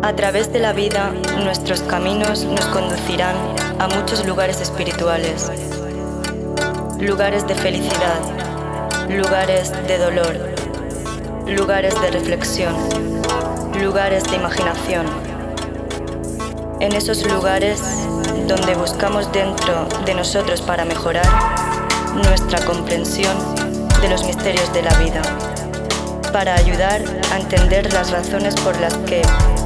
A través de la vida, nuestros caminos nos conducirán a muchos lugares espirituales, lugares de felicidad, lugares de dolor, lugares de reflexión, lugares de imaginación. En esos lugares donde buscamos dentro de nosotros para mejorar nuestra comprensión de los misterios de la vida, para ayudar a entender las razones por las que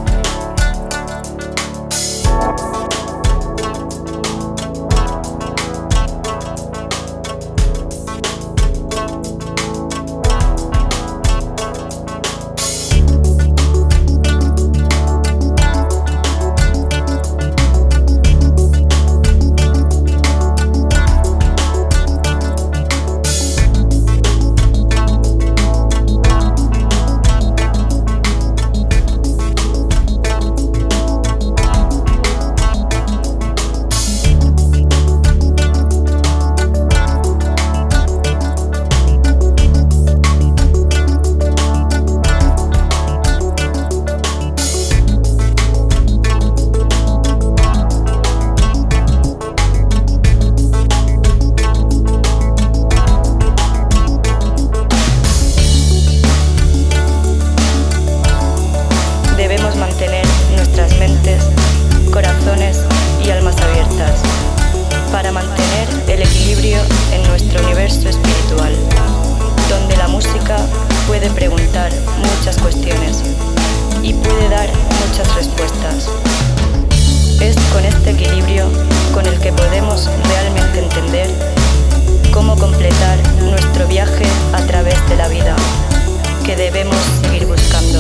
mantener nuestras mentes, corazones y almas abiertas para mantener el equilibrio en nuestro universo espiritual, donde la música puede preguntar muchas cuestiones y puede dar muchas respuestas. Es con este equilibrio con el que podemos realmente entender cómo completar nuestro viaje a través de la vida, que debemos seguir buscando.